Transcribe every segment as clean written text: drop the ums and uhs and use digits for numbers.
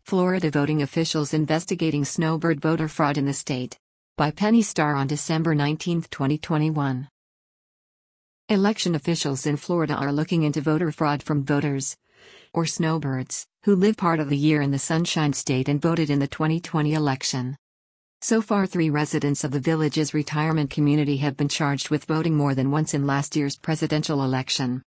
Florida voting officials investigating snowbird voter fraud in the state. By Penny Starr on December 19, 2021. Election officials in Florida are looking into voter fraud from voters, or snowbirds, who live part of the year in the Sunshine State and voted in the 2020 election. So far, 3 residents of the village's retirement community have been charged with voting more than once in last year's presidential election.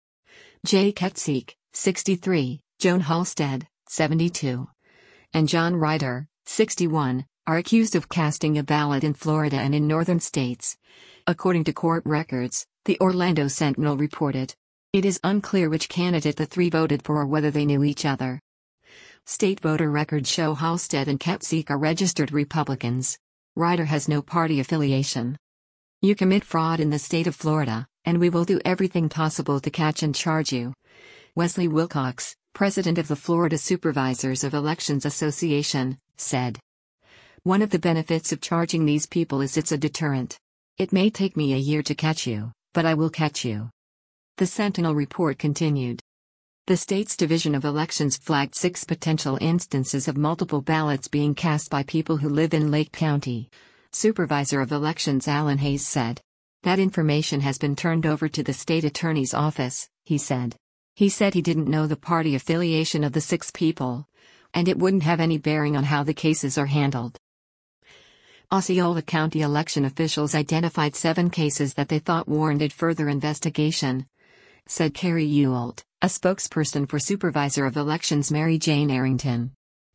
Jay Ketzik, 63, Joan Halstead, 72, and John Ryder, 61, are accused of casting a ballot in Florida and in northern states. According to court records, the Orlando Sentinel reported, "It is unclear which candidate the 3 voted for or whether they knew each other." State voter records show Halstead and Ketzik are registered Republicans. Ryder has no party affiliation. "You commit fraud in the state of Florida, and we will do everything possible to catch and charge you." Wesley Wilcox, president of the Florida Supervisors of Elections Association, said. "One of the benefits of charging these people is it's a deterrent. It may take me a year to catch you, but I will catch you." The Sentinel report continued. The state's Division of Elections flagged 6 potential instances of multiple ballots being cast by people who live in Lake County. Supervisor of Elections Alan Hayes said. "That information has been turned over to the state attorney's office," he said. He said he didn't know the party affiliation of the 6 people, and it wouldn't have any bearing on how the cases are handled. Osceola County election officials identified 7 cases that they thought warranted further investigation, said Carrie Ewald, a spokesperson for Supervisor of Elections Mary Jane Arrington.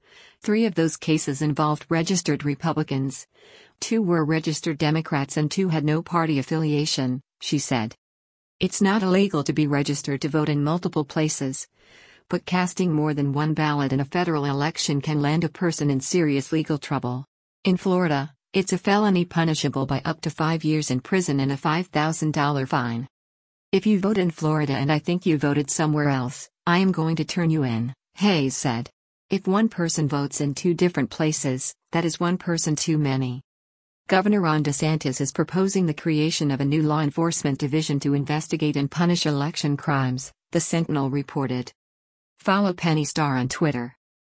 3 of those cases involved registered Republicans. 2 were registered Democrats and 2 had no party affiliation, she said. "It's not illegal to be registered to vote in multiple places, but casting more than one ballot in a federal election can land a person in serious legal trouble. In Florida, it's a felony punishable by up to 5 years in prison and a $5,000 fine. If you vote in Florida and I think you voted somewhere else, I am going to turn you in," Hayes said. "If one person votes in 2 different places, that is one person too many." Governor Ron DeSantis is proposing the creation of a new law enforcement division to investigate and punish election crimes, the Sentinel reported. Follow Penny Starr on Twitter.